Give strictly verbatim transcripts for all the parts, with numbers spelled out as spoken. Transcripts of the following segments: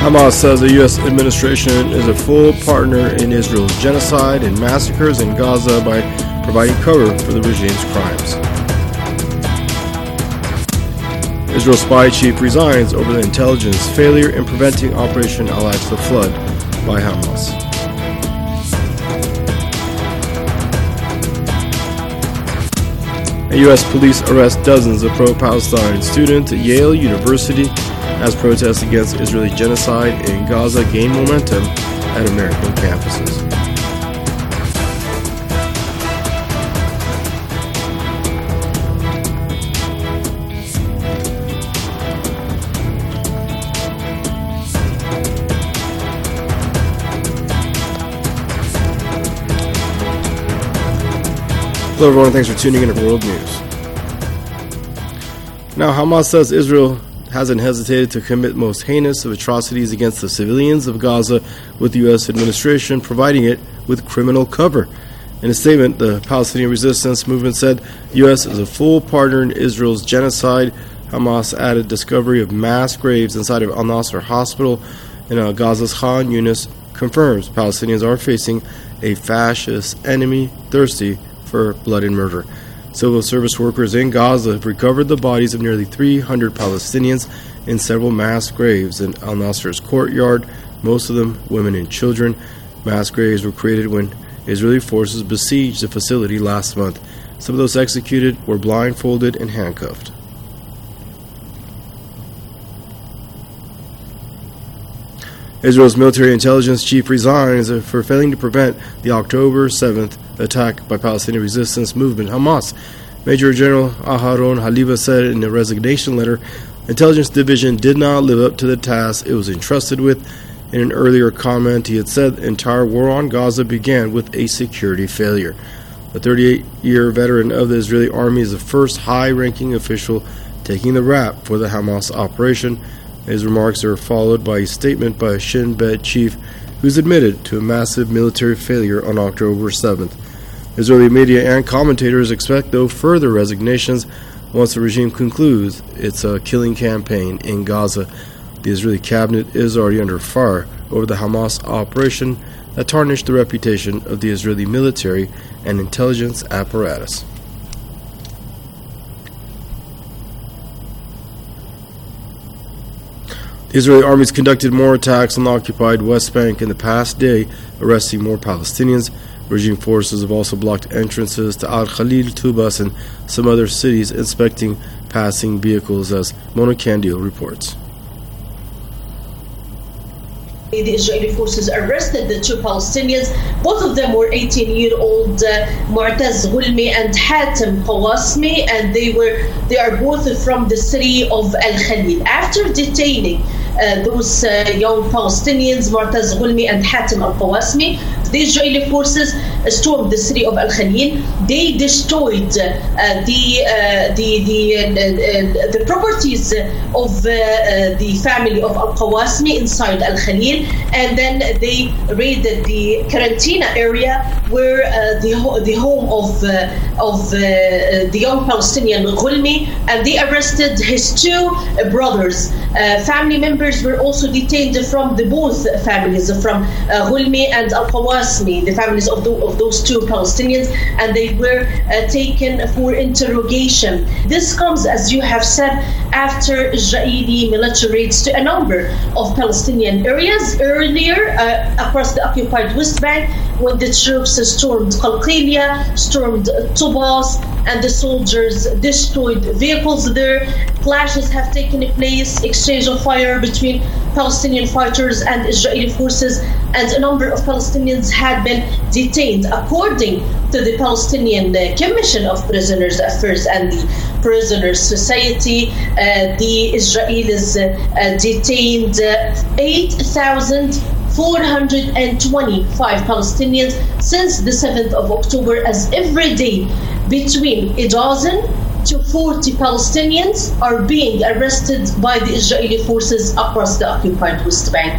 Hamas says the U S administration is a full partner in Israel's genocide and massacres in Gaza by providing cover for the regime's crimes. Israel spy chief resigns over the intelligence failure in preventing Operation Al-Aqsa flood by Hamas. U S police arrest dozens of pro-Palestine students at Yale University as protests against Israeli genocide in Gaza gain momentum at American campuses. Hello everyone, thanks for tuning in to World News. Now, Hamas says Israel hasn't hesitated to commit most heinous of atrocities against the civilians of Gaza, with the U S administration providing it with criminal cover. In a statement, the Palestinian Resistance Movement said the U S is a full partner in Israel's genocide. Hamas added discovery of mass graves inside of Al-Nasser Hospital in uh, Gaza's Khan Yunis confirms Palestinians are facing a fascist enemy thirsty for blood and murder. Civil service workers in Gaza have recovered the bodies of nearly three hundred Palestinians in several mass graves in Al-Nasser's courtyard, most of them women and children. Mass graves were created when Israeli forces besieged the facility last month. Some of those executed were blindfolded and handcuffed. Israel's military intelligence chief resigns for failing to prevent the October seventh attack by Palestinian Resistance Movement Hamas. Major General Aharon Haliva said in a resignation letter, Intelligence Division did not live up to the task it was entrusted with. In an earlier comment, he had said the entire war on Gaza began with a security failure. The thirty-eight-year veteran of the Israeli army is the first high-ranking official taking the rap for the Hamas operation. His remarks are followed by a statement by a Shin Bet chief who's admitted to a massive military failure on October seventh. Israeli media and commentators expect no further resignations once the regime concludes its uh, killing campaign in Gaza. The Israeli cabinet is already under fire over the Hamas operation that tarnished the reputation of the Israeli military and intelligence apparatus. The Israeli armies conducted more attacks on the occupied West Bank in the past day, arresting more Palestinians. Regime forces have also blocked entrances to Al-Khalil, Tubas, and some other cities, inspecting passing vehicles, as Mona Candio reports. The Israeli forces arrested the two Palestinians. Both of them were eighteen-year-old uh, Mu'taz Ghulmi and Hatem Qawasmi, and they were they are both from the city of Al-Khalil. After detaining uh, those uh, young Palestinians, Mu'taz Ghulmi and Hatem Al-Qawasmi, the Israeli forces stormed the city of Al-Khalil. They destroyed uh, the uh, the the uh, uh, the properties of uh, uh, the family of Al-Qawasmi inside Al-Khalil, and then they raided the Karantina area where uh, the ho- the home of uh, of uh, the young Palestinian Ghulmi, and they arrested his two brothers. Uh, family members were also detained from the both families, from uh, Ghulmi and Al-Qawasmi, the families of, the, of those two Palestinians, and they were uh, taken for interrogation. This comes, as you have said, after Israeli military raids to a number of Palestinian areas earlier uh, across the occupied West Bank, when the troops stormed Qalqilia, stormed Tubas, and the soldiers destroyed vehicles there. Clashes have taken place, exchange of fire between Palestinian fighters and Israeli forces, and a number of Palestinians had been detained. According to the Palestinian Commission of Prisoners Affairs and the Prisoners Society, uh, the Israelis uh, detained uh, eight thousand four hundred twenty-five Palestinians since the seventh of October, as every day between a dozen to forty Palestinians are being arrested by the Israeli forces across the occupied West Bank.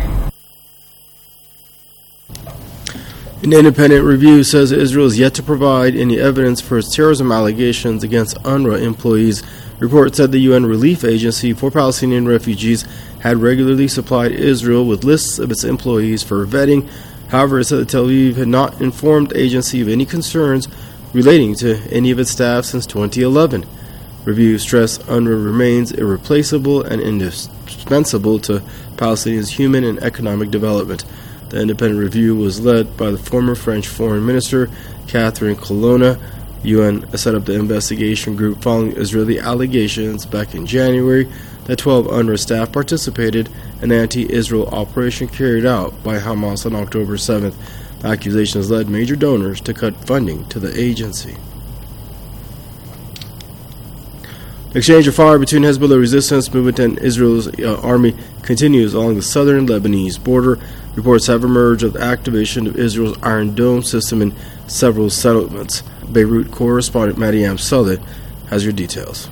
An independent review says Israel is yet to provide any evidence for its terrorism allegations against UNRWA employees. Report said the U N Relief Agency for Palestinian Refugees had regularly supplied Israel with lists of its employees for vetting. However, it said that Tel Aviv had not informed the agency of any concerns relating to any of its staff since twenty eleven. Review stressed U N R W A remains irreplaceable and indispensable to Palestinians' human and economic development. The independent review was led by the former French Foreign Minister Catherine Colonna. U N set up the investigation group following Israeli allegations back in January that twelve U N R W A staff participated in an anti-Israel operation carried out by Hamas on October seventh. The accusations led major donors to cut funding to the agency. The exchange of fire between Hezbollah resistance movement and Israel's uh, army continues along the southern Lebanese border. Reports have emerged of the activation of Israel's Iron Dome system in several settlements. Beirut correspondent Mariam Saleh has your details.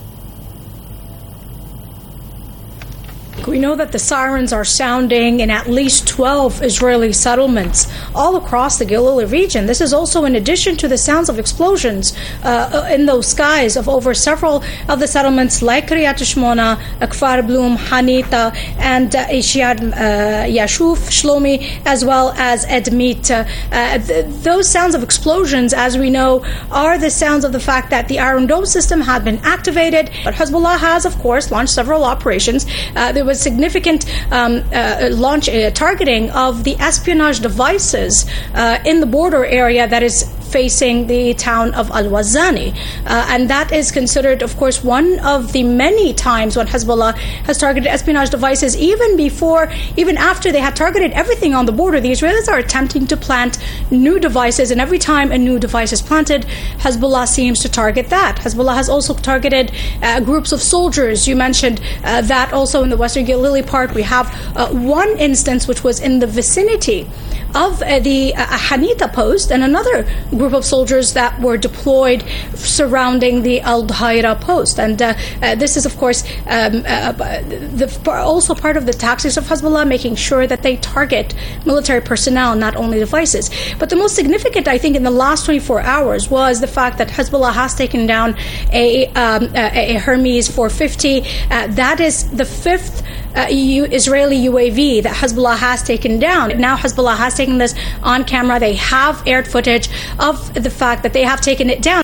We know that the sirens are sounding in at least twelve Israeli settlements all across the Galilee region. This is also in addition to the sounds of explosions uh, in those skies of over several of the settlements like Kiryat Shmona, Kfar Blum, Hanita, and uh, Ishiad uh, Yashuf, Shlomi, as well as Edmit. Uh, uh, th- those sounds of explosions, as we know, are the sounds of the fact that the Iron Dome system had been activated. But Hezbollah has, of course, launched several operations. Uh, there was significant um, uh, launch uh, targeting of the espionage devices uh, in the border area that is facing the town of Al-Wazani. Uh, and that is considered, of course, one of the many times when Hezbollah has targeted espionage devices, even before, even after they had targeted everything on the border. The Israelis are attempting to plant new devices, and every time a new device is planted, Hezbollah seems to target that. Hezbollah has also targeted uh, groups of soldiers. You mentioned uh, that also in the Western Galilee part. We have uh, one instance which was in the vicinity of uh, the uh, Hanita post, and another group of soldiers that were deployed surrounding the Al Dhaira post. And uh, uh, this is, of course, um, uh, the, also part of the tactics of Hezbollah, making sure that they target military personnel, not only devices. But the most significant, I think, in the last twenty-four hours was the fact that Hezbollah has taken down a, um, a, a Hermes four fifty. Uh, that is the fifth Uh, U- Israeli U A V that Hezbollah has taken down. Now Hezbollah has taken this on camera. They have aired footage of the fact that they have taken it down.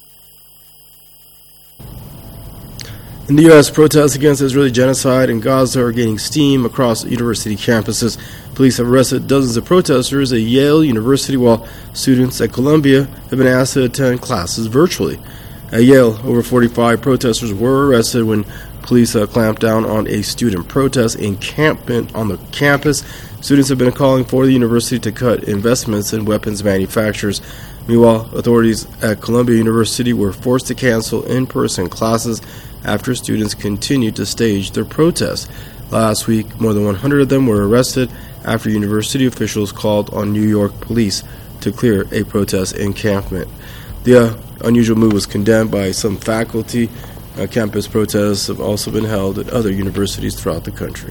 In the U S, protests against Israeli genocide in Gaza are gaining steam across university campuses. Police have arrested dozens of protesters at Yale University, while students at Columbia have been asked to attend classes virtually. At Yale, over forty-five protesters were arrested when police uh, clamped down on a student protest encampment on the campus. Students have been calling for the university to cut investments in weapons manufacturers. Meanwhile, authorities at Columbia University were forced to cancel in-person classes after students continued to stage their protests. Last week, more than one hundred of them were arrested after university officials called on New York police to clear a protest encampment. The uh, unusual move was condemned by some faculty. Uh, campus protests have also been held at other universities throughout the country.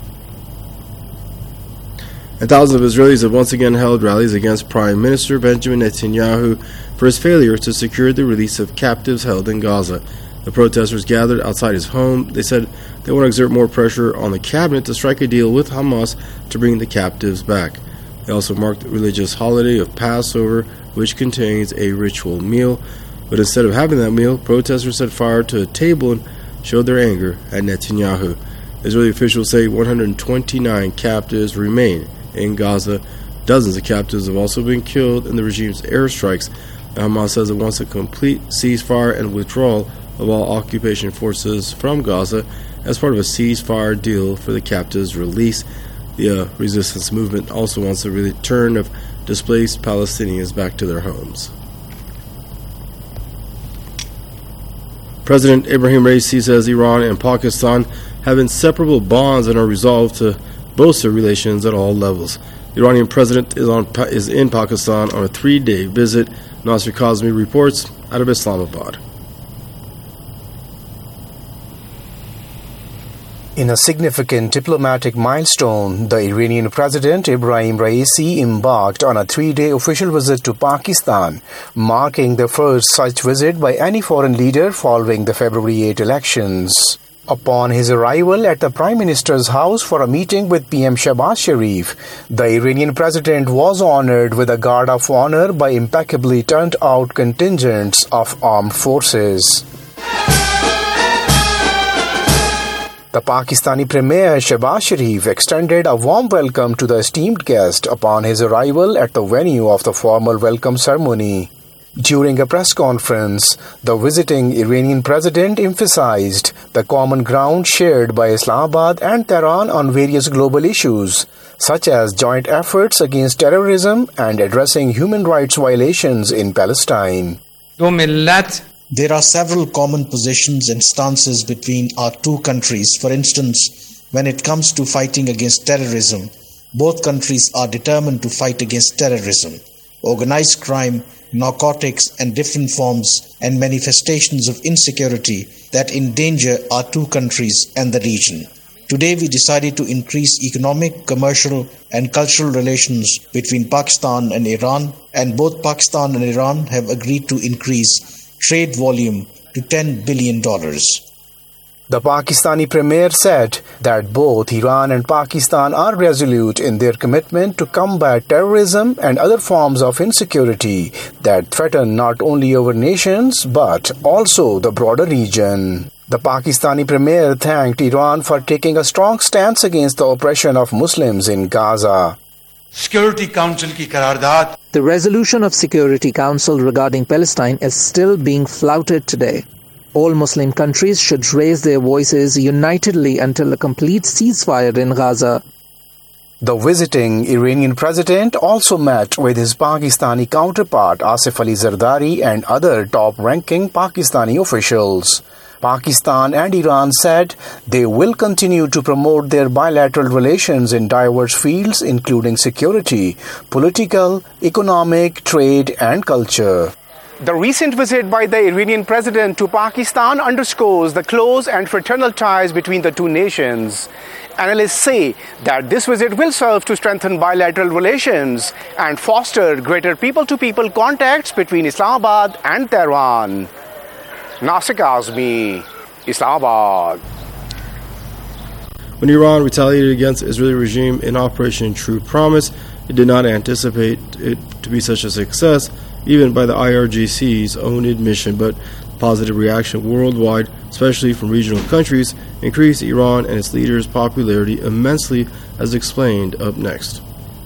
And thousands of Israelis have once again held rallies against Prime Minister Benjamin Netanyahu for his failure to secure the release of captives held in Gaza. The protesters gathered outside his home. They said they want to exert more pressure on the cabinet to strike a deal with Hamas to bring the captives back. They also marked the religious holiday of Passover, which contains a ritual meal. But instead of having that meal, protesters set fire to a table and showed their anger at Netanyahu. Israeli officials say one hundred twenty-nine captives remain in Gaza. Dozens of captives have also been killed in the regime's airstrikes. Hamas says it wants a complete ceasefire and withdrawal of all occupation forces from Gaza as part of a ceasefire deal for the captives' release. The uh, resistance movement also wants the return of displaced Palestinians back to their homes. President Ibrahim Raisi says Iran and Pakistan have inseparable bonds and are resolved to bolster relations at all levels. The Iranian president is on is in Pakistan on a three-day visit. Nasser Kazmi reports out of Islamabad. In a significant diplomatic milestone, the Iranian President Ibrahim Raisi embarked on a three-day official visit to Pakistan, marking the first such visit by any foreign leader following the February eighth elections. Upon his arrival at the Prime Minister's house for a meeting with P M Shehbaz Sharif, the Iranian president was honored with a guard of honor by impeccably turned out contingents of armed forces. The Pakistani Premier Shehbaz Sharif extended a warm welcome to the esteemed guest upon his arrival at the venue of the formal welcome ceremony. During a press conference, the visiting Iranian president emphasized the common ground shared by Islamabad and Tehran on various global issues, such as joint efforts against terrorism and addressing human rights violations in Palestine. There are several common positions and stances between our two countries. For instance, when it comes to fighting against terrorism, both countries are determined to fight against terrorism, organized crime, narcotics, and different forms and manifestations of insecurity that endanger our two countries and the region. Today we decided to increase economic, commercial, and cultural relations between Pakistan and Iran, and both Pakistan and Iran have agreed to increase trade volume to ten billion dollars. The Pakistani Premier said that both Iran and Pakistan are resolute in their commitment to combat terrorism and other forms of insecurity that threaten not only our nations but also the broader region. The Pakistani Premier thanked Iran for taking a strong stance against the oppression of Muslims in Gaza. Security Council ki Qarardaad. The resolution of Security Council regarding Palestine is still being flouted today. All Muslim countries should raise their voices unitedly until a complete ceasefire in Gaza. The visiting Iranian president also met with his Pakistani counterpart Asif Ali Zardari and other top-ranking Pakistani officials. Pakistan and Iran said they will continue to promote their bilateral relations in diverse fields including security, political, economic, trade and culture. The recent visit by the Iranian president to Pakistan underscores the close and fraternal ties between the two nations. Analysts say that this visit will serve to strengthen bilateral relations and foster greater people-to-people contacts between Islamabad and Tehran. Nasik Azmi, Islamabad. When Iran retaliated against the Israeli regime in Operation True Promise, it did not anticipate it to be such a success, even by the I R G C's own admission, but positive reaction worldwide, especially from regional countries, increased Iran and its leaders' popularity immensely, as explained up next.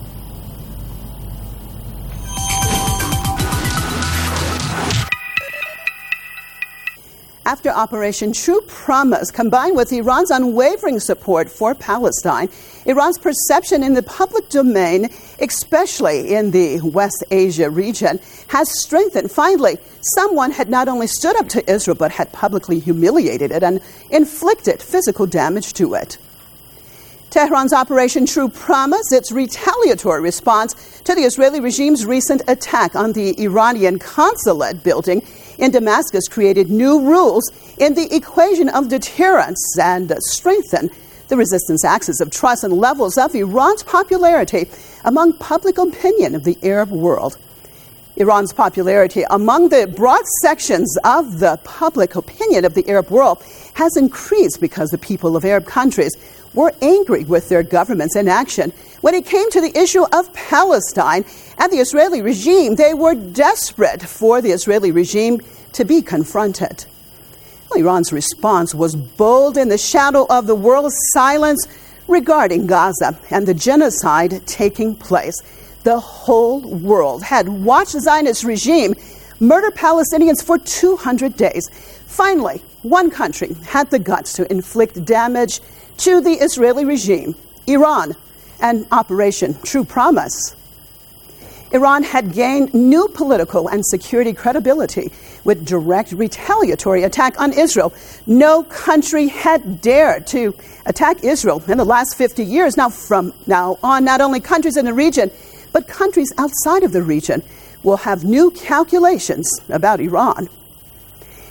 After Operation True Promise, combined with Iran's unwavering support for Palestine, Iran's perception in the public domain, especially in the West Asia region, has strengthened. Finally, someone had not only stood up to Israel, but had publicly humiliated it and inflicted physical damage to it. Tehran's Operation True Promise, its retaliatory response to the Israeli regime's recent attack on the Iranian consulate building in Damascus, created new rules in the equation of deterrence and strengthened the resistance axis of trust and levels of Iran's popularity among public opinion of the Arab world. Iran's popularity among the broad sections of the public opinion of the Arab world has increased because the people of Arab countries were angry with their government's inaction. When it came to the issue of Palestine and the Israeli regime, they were desperate for the Israeli regime to be confronted. Well, Iran's response was bold in the shadow of the world's silence regarding Gaza and the genocide taking place. The whole world had watched the Zionist regime murder Palestinians for two hundred days. Finally, one country had the guts to inflict damage to the Israeli regime, Iran, and Operation True Promise. Iran had gained new political and security credibility with direct retaliatory attack on Israel. No country had dared to attack Israel in the last fifty years. Now, from now on, not only countries in the region, but countries outside of the region will have new calculations about Iran.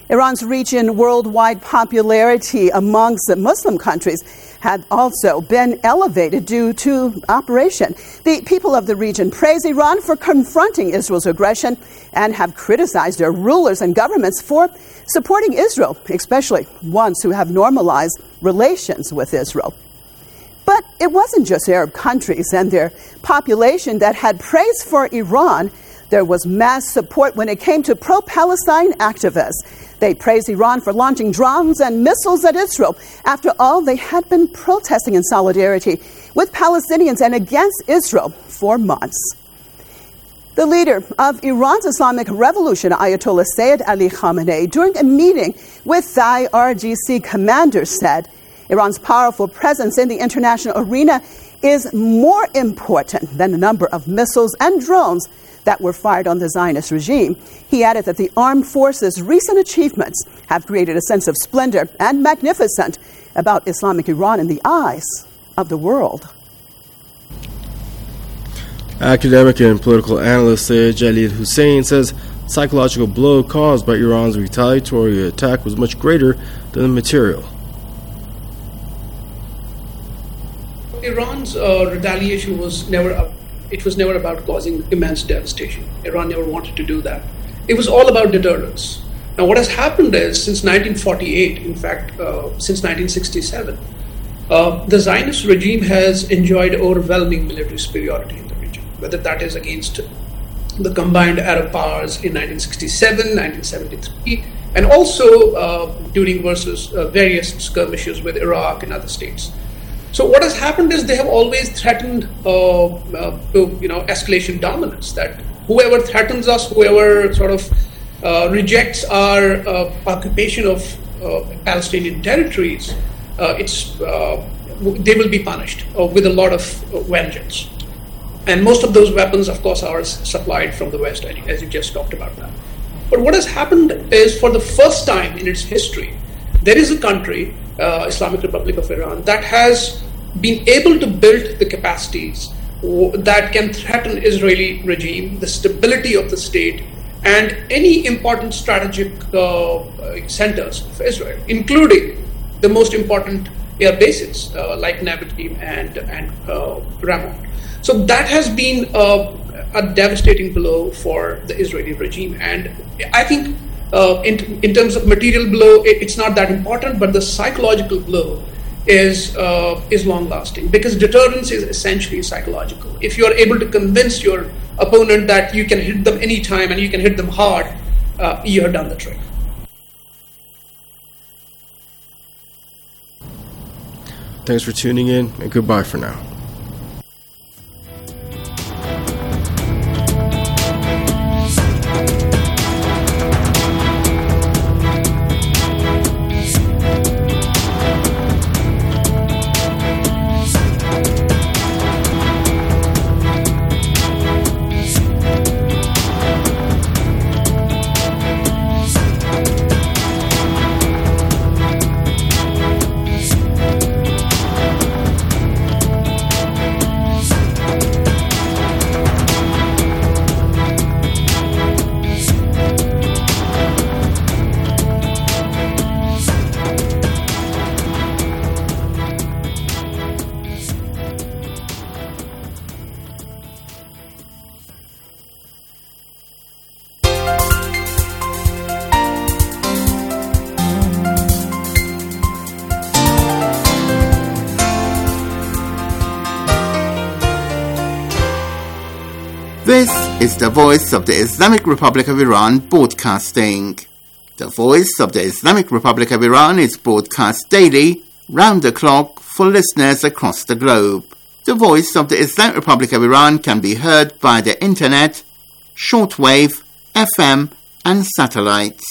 Iran's region worldwide popularity amongst the Muslim countries had also been elevated due to operation. The people of the region praise Iran for confronting Israel's aggression and have criticized their rulers and governments for supporting Israel, especially ones who have normalized relations with Israel. But it wasn't just Arab countries and their population that had praise for Iran. There was mass support when it came to pro-Palestine activists. They praised Iran for launching drones and missiles at Israel. After all, they had been protesting in solidarity with Palestinians and against Israel for months. The leader of Iran's Islamic Revolution, Ayatollah Sayyid Ali Khamenei, during a meeting with the I R G C commanders, said Iran's powerful presence in the international arena is more important than the number of missiles and drones that were fired on the Zionist regime. He added that the armed forces' recent achievements have created a sense of splendor and magnificence about Islamic Iran in the eyes of the world. Academic and political analyst Syed Jalil Hussein says psychological blow caused by Iran's retaliatory attack was much greater than the material. Iran's uh, retaliation was never up. It was never about causing immense devastation. Iran never wanted to do that. It was all about deterrence. Now, what has happened is, since nineteen forty-eight, in fact, uh, since nineteen sixty-seven, uh, the Zionist regime has enjoyed overwhelming military superiority in the region, whether that is against the combined Arab powers in nineteen sixty-seven, nineteen seventy-three, and also uh, during versus uh, various skirmishes with Iraq and other states. So what has happened is they have always threatened, uh, uh, you know, escalation dominance. That whoever threatens us, whoever sort of uh, rejects our uh, occupation of uh, Palestinian territories, uh, it's uh, they will be punished uh, with a lot of uh, vengeance. And most of those weapons, of course, are supplied from the West, as you just talked about now. But what has happened is, for the first time in its history, there is a country, uh, Islamic Republic of Iran, that has been able to build the capacities that can threaten Israeli regime, the stability of the state, and any important strategic uh, centers of Israel, including the most important air bases uh, like Nevatim and, and uh, Ramon. So that has been uh, a devastating blow for the Israeli regime. And I think uh, in, in terms of material blow, it, it's not that important, but the psychological blow is uh, is long-lasting, because deterrence is essentially psychological. If you are able to convince your opponent that you can hit them anytime and you can hit them hard, uh, you have done the trick. Thanks for tuning in, and goodbye for now. This is the Voice of the Islamic Republic of Iran broadcasting. The Voice of the Islamic Republic of Iran is broadcast daily, round the clock, for listeners across the globe. The Voice of the Islamic Republic of Iran can be heard by the internet, shortwave, F M, and satellites.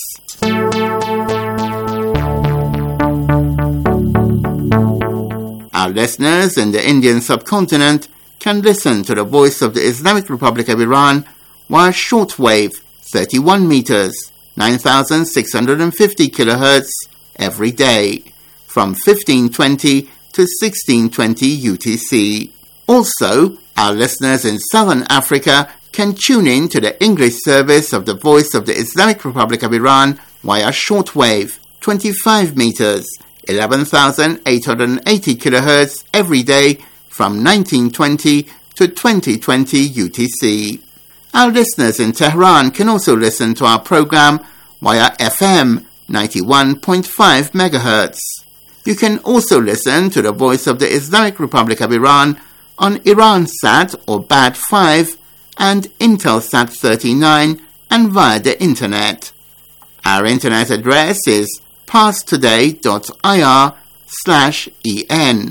Our listeners in the Indian subcontinent can listen to the Voice of the Islamic Republic of Iran via shortwave thirty-one meters, nine thousand six hundred fifty kilohertz every day from fifteen twenty to sixteen twenty U T C. Also, our listeners in Southern Africa can tune in to the English service of the Voice of the Islamic Republic of Iran via shortwave, twenty-five meters, eleven thousand eight hundred eighty kilohertz every day from nineteen twenty to twenty twenty U T C. Our listeners in Tehran can also listen to our program via F M ninety-one point five megahertz. You can also listen to the Voice of the Islamic Republic of Iran on Iransat or B A D five and Intelsat thirty-nine and via the Internet. Our Internet address is parstoday.ir slash en.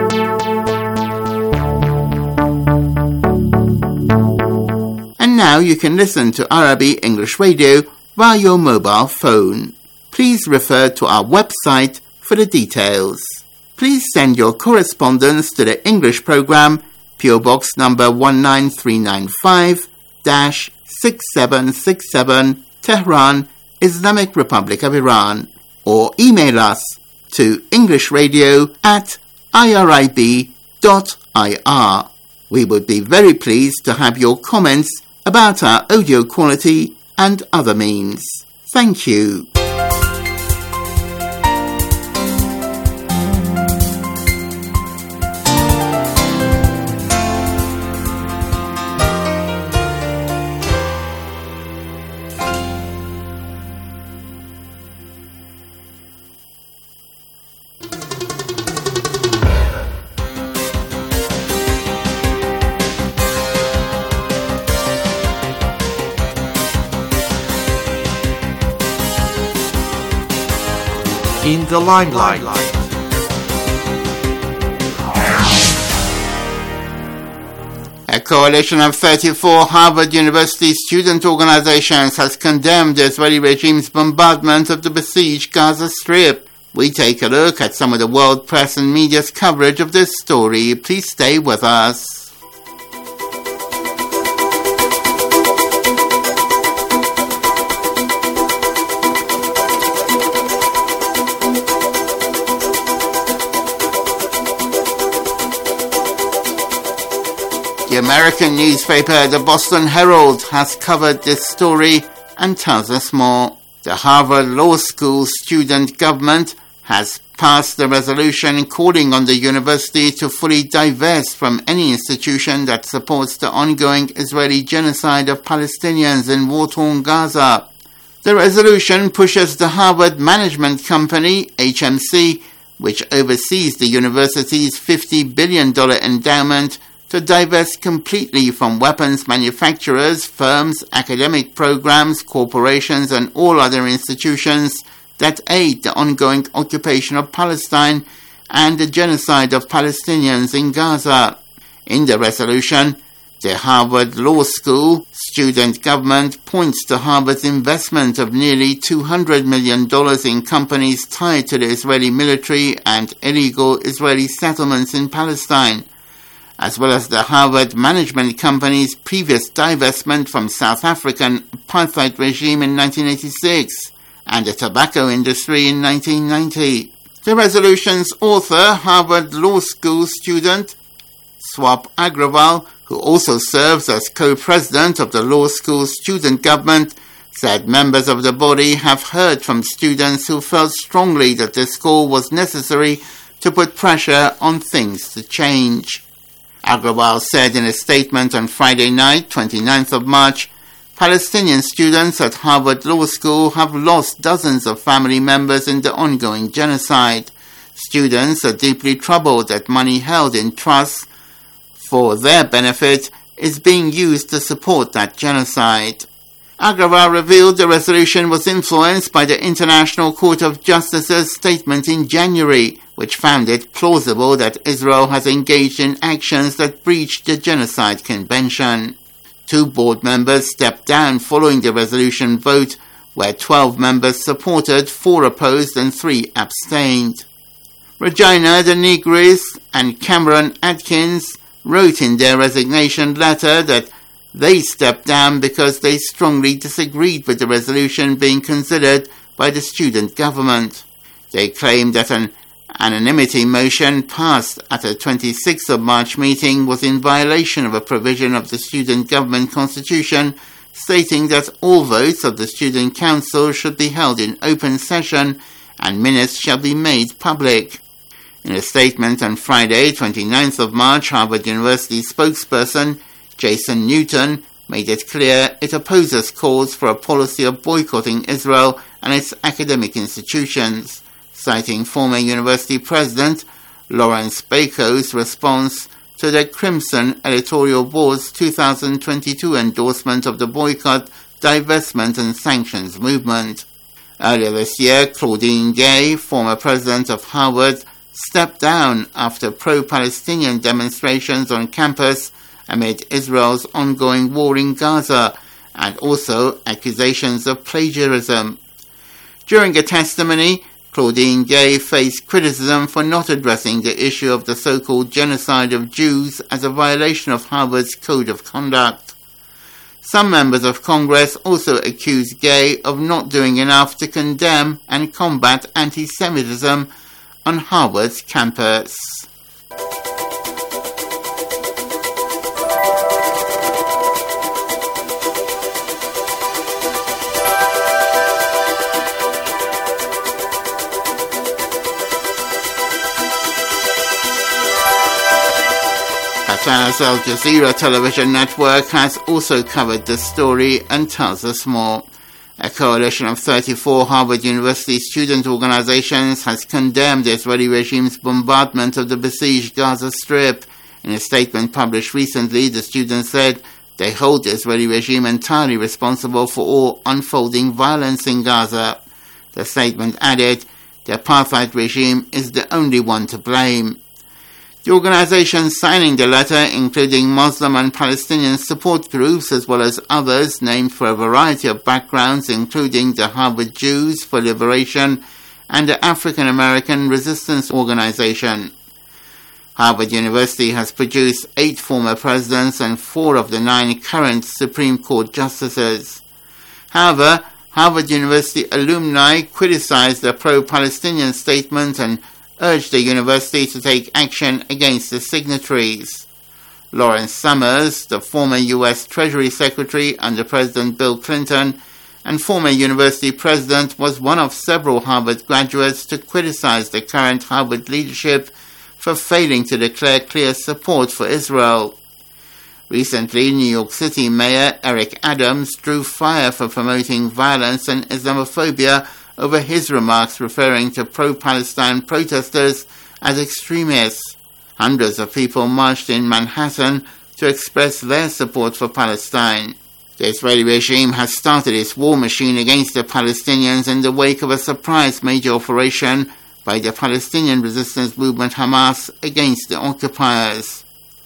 And now you can listen to Arabi English Radio via your mobile phone. Please refer to our website for the details. Please send your correspondence to the English program, P O Box number one nine three nine five, six seven six seven, Tehran, Islamic Republic of Iran, or email us to englishradio at irib dot I R. We would be very pleased to have your comments about our audio quality and other means. Thank you. In the limelight. A coalition of thirty-four Harvard University student organizations has condemned the Israeli regime's bombardment of the besieged Gaza Strip. We take a look at some of the world press and media's coverage of this story. Please stay with us. The American newspaper The Boston Herald has covered this story and tells us more. The Harvard Law School student government has passed a resolution calling on the university to fully divest from any institution that supports the ongoing Israeli genocide of Palestinians in war-torn Gaza. The resolution pushes the Harvard Management Company, H M C, which oversees the university's fifty billion dollars endowment, to divest completely from weapons manufacturers, firms, academic programs, corporations, and all other institutions that aid the ongoing occupation of Palestine and the genocide of Palestinians in Gaza. In the resolution, the Harvard Law School student government points to Harvard's investment of nearly two hundred million dollars in companies tied to the Israeli military and illegal Israeli settlements in Palestine, as well as the Harvard Management Company's previous divestment from South African apartheid regime in nineteen eighty-six and the tobacco industry in nineteen ninety. The resolution's author, Harvard Law School student Swap Agrawal, who also serves as co-president of the law school student government, said members of the body have heard from students who felt strongly that this call was necessary to put pressure on things to change. Agrawal said in a statement on Friday night, twenty-ninth of March, Palestinian students at Harvard Law School have lost dozens of family members in the ongoing genocide. Students are deeply troubled that money held in trusts for their benefit is being used to support that genocide. Agrawal revealed the resolution was influenced by the International Court of Justice's statement in January, which found it plausible that Israel has engaged in actions that breach the Genocide Convention. Two board members stepped down following the resolution vote, where twelve members supported, four opposed, and three abstained. Regina De Nigris and Cameron Atkins wrote in their resignation letter that they stepped down because they strongly disagreed with the resolution being considered by the student government. They claimed that an anonymity motion passed at a twenty-sixth of March meeting was in violation of a provision of the student government constitution stating that all votes of the Student Council should be held in open session and minutes shall be made public. In a statement on Friday, twenty-ninth of March, Harvard University spokesperson Jason Newton made it clear it opposes calls for a policy of boycotting Israel and its academic institutions, citing former university president Lawrence Baco's response to the Crimson Editorial Board's two thousand twenty-two endorsement of the boycott, divestment and sanctions movement. Earlier this year, Claudine Gay, former president of Harvard, stepped down after pro-Palestinian demonstrations on campus amid Israel's ongoing war in Gaza and also accusations of plagiarism. During a testimony, Claudine Gay faced criticism for not addressing the issue of the so-called genocide of Jews as a violation of Harvard's Code of Conduct. Some members of Congress also accused Gay of not doing enough to condemn and combat anti-Semitism on Harvard's campus. Qatar's Al Jazeera television network has also covered this story and tells us more. A coalition of thirty-four Harvard University student organizations has condemned the Israeli regime's bombardment of the besieged Gaza Strip. In a statement published recently, the students said they hold the Israeli regime entirely responsible for all unfolding violence in Gaza. The statement added, the apartheid regime is the only one to blame. The organizations signing the letter, including Muslim and Palestinian support groups as well as others named for a variety of backgrounds, including the Harvard Jews for Liberation and the African American Resistance Organization. Harvard University has produced eight former presidents and four of the nine current Supreme Court justices. However, Harvard University alumni criticized the pro-Palestinian statement and urged the university to take action against the signatories. Lawrence Summers, the former U S Treasury Secretary under President Bill Clinton and former university president, was one of several Harvard graduates to criticize the current Harvard leadership for failing to declare clear support for Israel. Recently, New York City Mayor Eric Adams drew fire for promoting violence and Islamophobia over his remarks referring to pro-Palestine protesters as extremists. Hundreds of people marched in Manhattan to express their support for Palestine. The Israeli regime has started its war machine against the Palestinians in the wake of a surprise major operation by the Palestinian resistance movement Hamas against the occupiers.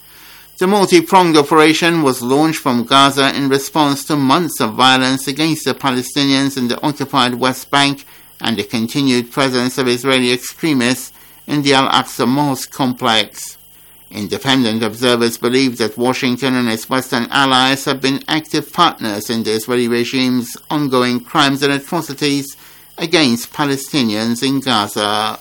The multi-pronged operation was launched from Gaza in response to months of violence against the Palestinians in the occupied West Bank and the continued presence of Israeli extremists in the Al-Aqsa Mosque complex. Independent observers believe that Washington and its Western allies have been active partners in the Israeli regime's ongoing crimes and atrocities against Palestinians in Gaza.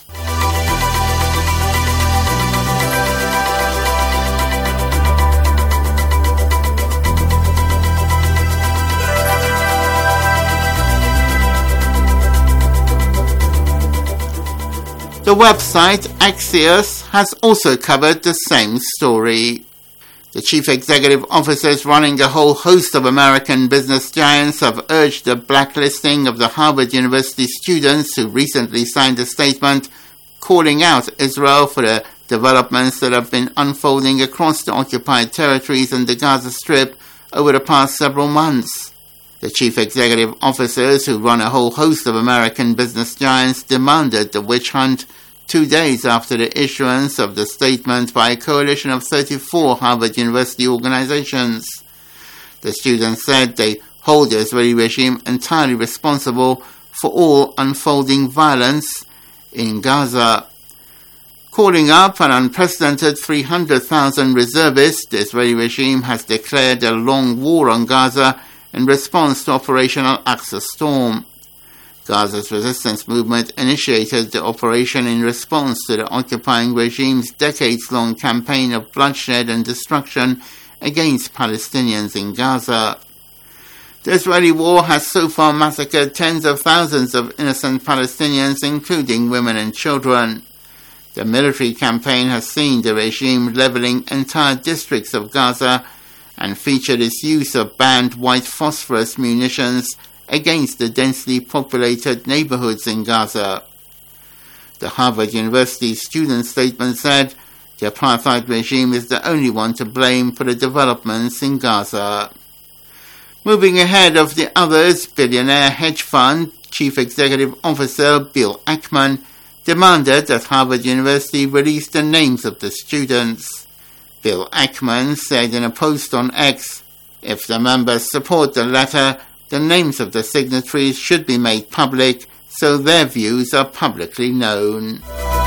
The website Axios has also covered the same story. The chief executive officers running a whole host of American business giants have urged the blacklisting of the Harvard University students who recently signed a statement calling out Israel for the developments that have been unfolding across the occupied territories and the Gaza Strip over the past several months. The chief executive officers who run a whole host of American business giants demanded the witch hunt two days after the issuance of the statement by a coalition of thirty-four Harvard University organizations. The students said they hold the Israeli regime entirely responsible for all unfolding violence in Gaza. Calling up an unprecedented three hundred thousand reservists, the Israeli regime has declared a long war on Gaza in response to Operation Al-Aqsa Storm. Gaza's resistance movement initiated the operation in response to the occupying regime's decades-long campaign of bloodshed and destruction against Palestinians in Gaza. The Israeli war has so far massacred tens of thousands of innocent Palestinians, including women and children. The military campaign has seen the regime leveling entire districts of Gaza and featured its use of banned white phosphorus munitions against the densely populated neighborhoods in Gaza. The Harvard University student statement said the apartheid regime is the only one to blame for the developments in Gaza. Moving ahead of the others, billionaire hedge fund chief executive officer Bill Ackman demanded that Harvard University release the names of the students. Bill Ackman said in a post on X, if the members support the letter, the names of the signatories should be made public so their views are publicly known.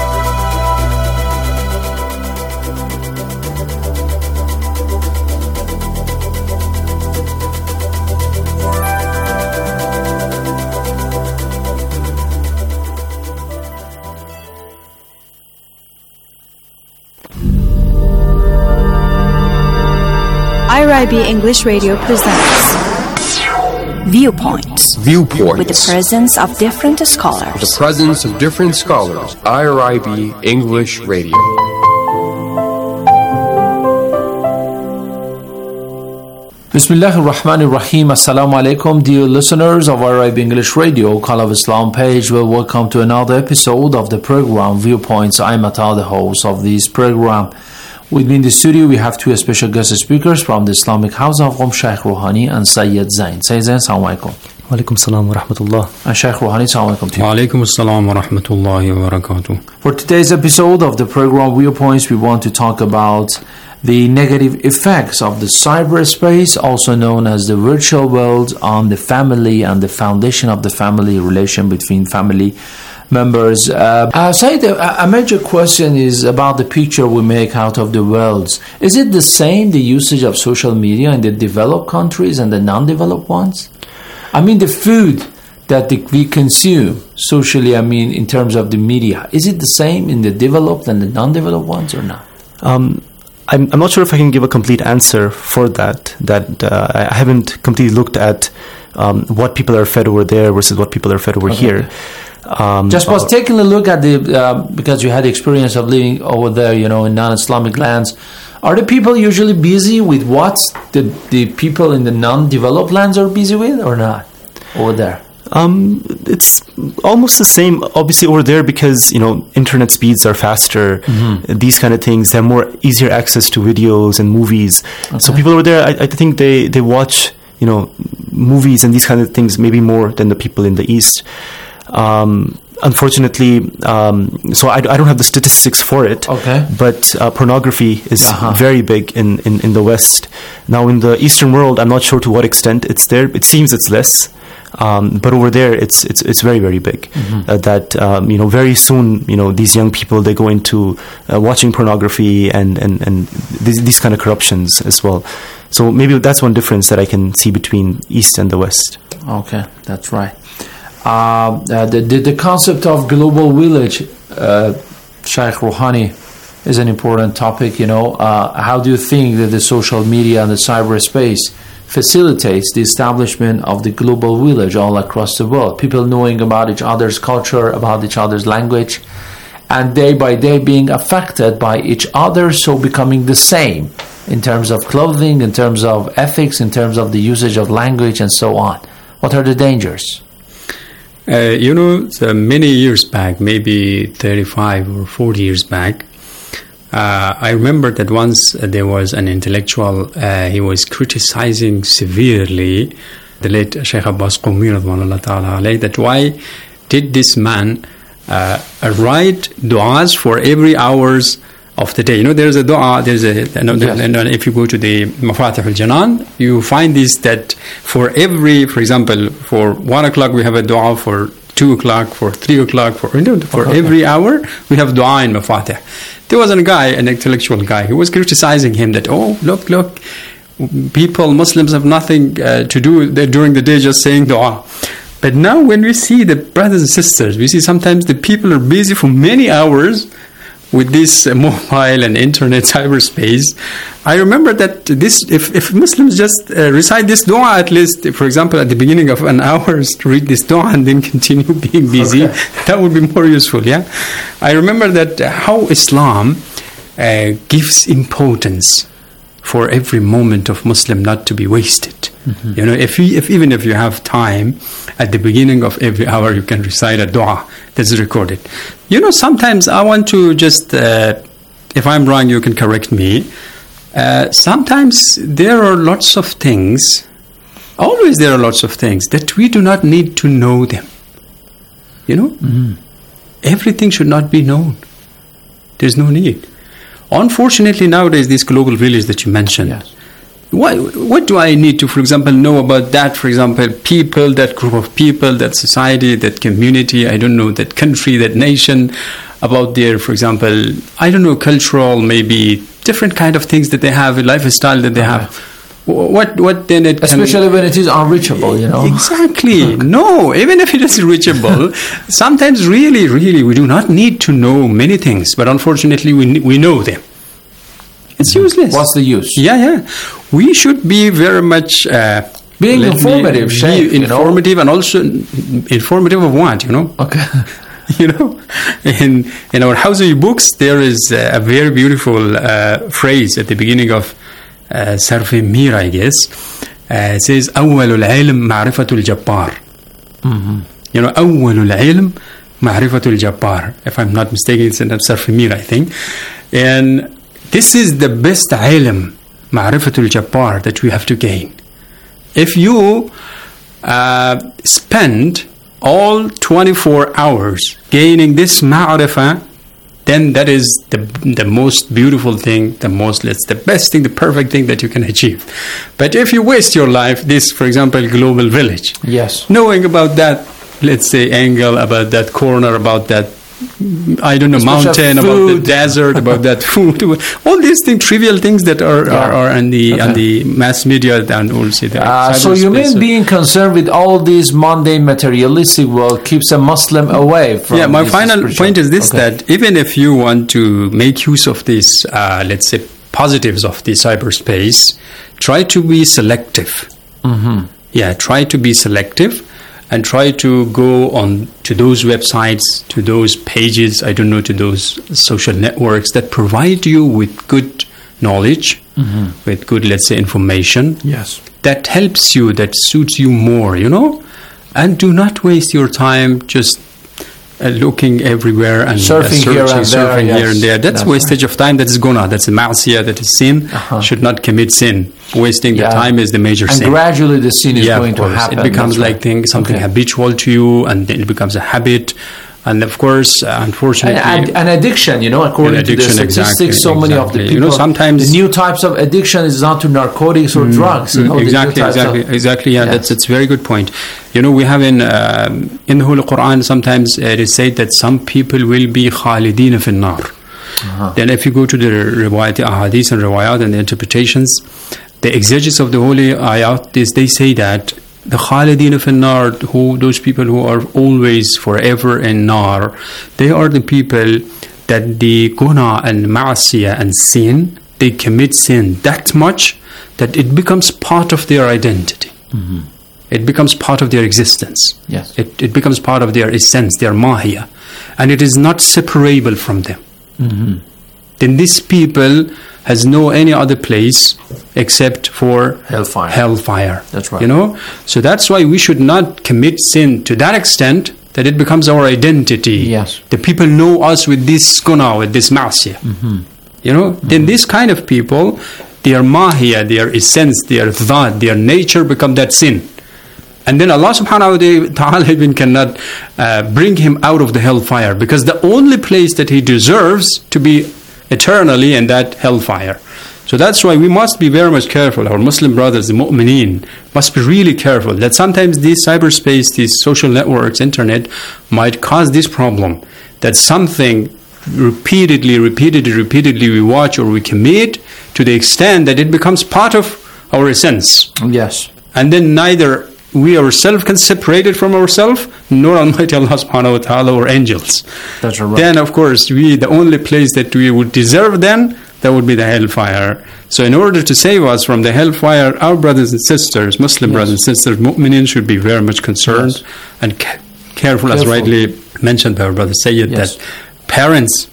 I R I B English Radio presents Viewpoints. Viewpoints. With the presence of different scholars. With the presence of different scholars. I R I B English Radio. Bismillah ar-Rahman ar-Rahim. Assalamu alaikum, dear listeners of I R I B English Radio, Call of Islam page. Well, welcome to another episode of the program Viewpoints. I'm Atta, the host of this program. With me in the studio, we have two special guest speakers from the Islamic House of Qom, Sheikh Rouhani and Sayyid Zain. Sayyid Zain, assalamu alaikum. Wa alaikum salam wa rahmatullah. And Sheikh Rouhani, assalamu alaikum to you. Wa alaikum salam wa rahmatullahi wa barakatuh. For today's episode of the program Viewpoints, we want to talk about the negative effects of the cyberspace, also known as the virtual world, on the family and the foundation of the family, relation between family members. Uh, uh, Said, a, a major question is about the picture we make out of the worlds. Is it the same, the usage of social media in the developed countries and the non-developed ones? I mean, the food that the, we consume socially, I mean, in terms of the media, is it the same in the developed and the non-developed ones or not? Um, I'm, I'm not sure if I can give a complete answer for that. That uh, I haven't completely looked at um, what people are fed over there versus what people are fed over okay. here. Um, Just was uh, taking a look at the, uh, because you had the experience of living over there, you know, in non-Islamic lands. Are the people usually busy with what the, the people in the non-developed lands are busy with or not over there? Um, it's almost the same, obviously, over there because, you know, internet speeds are faster, mm-hmm. these kind of things. They have more easier access to videos and movies. Okay. So people over there, I, I think they, they watch, you know, movies and these kind of things maybe more than the people in the East. Um, unfortunately, um, so I, I don't have the statistics for it, okay. but uh, pornography is uh-huh. very big in, in, in the West. Now, in the Eastern world, I'm not sure to what extent it's there. It seems it's less. Um, but over there, it's it's it's very very big. Mm-hmm. Uh, that um, you know, very soon, you know, these young people, they go into uh, watching pornography and and and these, these kind of corruptions as well. So maybe that's one difference that I can see between East and the West. Okay, that's right. Uh, uh, the, the the concept of global village, uh, Sheikh Rouhani, is an important topic. You know, uh, how do you think that the social media and the cyberspace facilitates the establishment of the global village all across the world? People knowing about each other's culture, about each other's language, and day by day being affected by each other, so becoming the same in terms of clothing, in terms of ethics, in terms of the usage of language, and so on. What are the dangers? Uh, you know, so many years back, maybe thirty-five or forty years back, Uh, I remember that once uh, there was an intellectual, uh, he was criticizing severely the late Sheikh Abbas Qumi radwanullah ta'ala alayhi, that why did this man uh, write du'as for every hours of the day. You know, there's a dua, there's a, you know, yes. and if you go to the Mafatih al-Janan, you find this, that for every, for example, for one o'clock we have a dua, for two o'clock, for three o'clock, for, you know, for okay. every hour we have dua in Mafatih. There was a guy, an intellectual guy, who was criticizing him that, oh, look, look, people, Muslims have nothing uh, to do during the day, just saying dua. But now when we see the brothers and sisters, we see sometimes the people are busy for many hours with this uh, mobile and internet cyberspace, I remember that this, if, if Muslims just uh, recite this dua at least, for example, at the beginning of an hour, to read this dua and then continue being busy, okay. that would be more useful, yeah? I remember that uh, how Islam uh, gives importance for every moment of Muslim not to be wasted. Mm-hmm. You know, if, you, if even if you have time, at the beginning of every hour you can recite a dua that's recorded. You know, sometimes I want to just, uh, if I'm wrong, you can correct me. Uh, sometimes there are lots of things, always there are lots of things that we do not need to know them. You know, mm-hmm. everything should not be known. There's no need. Unfortunately, nowadays, this global village that you mentioned, yes. what, what do I need to, for example, know about that, for example, people, that group of people, that society, that community, I don't know, that country, that nation, about their, for example, I don't know, cultural, maybe different kind of things that they have, a lifestyle that they okay. have. What what then it especially can, when it is unreachable, you know. Exactly. No, even if it is reachable, sometimes really, really, we do not need to know many things, but unfortunately, we we know them. It's mm-hmm. useless. What's the use? Yeah, yeah. We should be very much uh, being informative, be shape, informative, you know? And also informative of what, you know. Okay. You know, in in our Hausawi books, there is a very beautiful uh, phrase at the beginning of. Uh, Sarf Mir, I guess, uh, says أول العلم معرفة الجبار. Mm-hmm. You know, أول العلم معرفة الجبار. If I'm not mistaken, it's in Sarf Mir, I think. And this is the best ilm, معرفة الجبار, that we have to gain. If you uh, spend all twenty-four hours gaining this ma'rifah, then that is the the most beautiful thing, the most, let's, the best thing, the perfect thing that you can achieve. But if you waste your life, this, for example, global village, yes, knowing about that, let's say, angle, about that corner, about that, I don't know, mountain, about the desert, about that food, all these things, trivial things that are yeah. are, are in the okay. on the mass media and also the uh, so you mean being concerned with all these mundane materialistic world keeps a Muslim away from yeah my final spiritual. Point is this, okay. that even if you want to make use of these uh, let's say positives of the cyberspace, try to be selective. Mm-hmm. Yeah, try to be selective. And try to go on to those websites, to those pages, I don't know, to those social networks that provide you with good knowledge, mm-hmm. with good, let's say, information. Yes. That helps you, that suits you more, you know? And do not waste your time just uh, looking everywhere and surfing, uh, searching, here, and surfing there, here yes. and there. That's, That's wastage right. of time. That is guna. That's a ma'asiyah. That is sin. Uh-huh. Should not commit sin. Wasting yeah. the time is the major and sin. And gradually the sin is yeah, going to happen. It becomes That's like right. thing, something okay. habitual to you, and then it becomes a habit. And of course, uh, unfortunately, an, an addiction. You know, according addiction, to the statistics, exactly, so many exactly. of the people. You know, sometimes the new types of addiction is not to narcotics or mm, drugs. You know, exactly, exactly, of, exactly. Yeah, yes. that's that's a very good point. You know, we have in um, in the Holy Quran sometimes it is said that some people will be khalidina fi nar. Uh-huh. Then, if you go to the riwayat, ahadith, and riwayat and the interpretations, the exegesis of the holy ayat is they say that the khalidin fi nar, who those people who are always forever in nar, they are the people that the guna and ma'asiyah and sin, they commit sin that much that it becomes part of their identity. Mm-hmm. It becomes part of their existence. Yes. It, it becomes part of their essence, their mahiyah, and it is not separable from them. Mm-hmm. Then these people has no any other place except for hellfire. Hellfire. That's right. You know, so that's why we should not commit sin to that extent that it becomes our identity. Yes. The people know us with this guna, with this ma'asiyah. Mm-hmm. You know, mm-hmm. then this kind of people, their mahiyah, their essence, their dhat, their nature become that sin. And then Allah subhanahu wa ta'ala even cannot uh, bring him out of the hellfire, because the only place that he deserves to be eternally in that hellfire. So that's why we must be very much careful. Our Muslim brothers, the mu'mineen, must be really careful that sometimes this cyberspace, these social networks, internet, might cause this problem, that something repeatedly, repeatedly, repeatedly we watch or we commit to the extent that it becomes part of our essence. Yes. And then neither we ourselves can separate it from ourselves, nor Almighty Allah subhanahu wa ta'ala or angels. That's right. Then, of course, we the only place that we would deserve then, that would be the hellfire. So in order to save us from the hellfire, our brothers and sisters, Muslim yes. brothers and sisters, mu'minin, should be very much concerned yes. and ca- careful, careful, as rightly mentioned by our brother Sayyid, yes. that parents,